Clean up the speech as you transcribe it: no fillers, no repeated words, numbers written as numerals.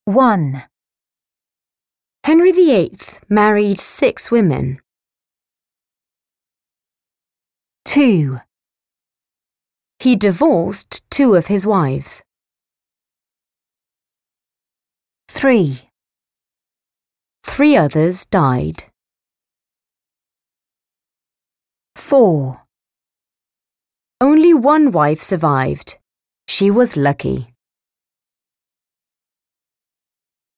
1. Henry VIII married 6 women. 2. He divorced 2 of his wives. 3. 3 others died. 4. Only 1 wife survived. She was lucky.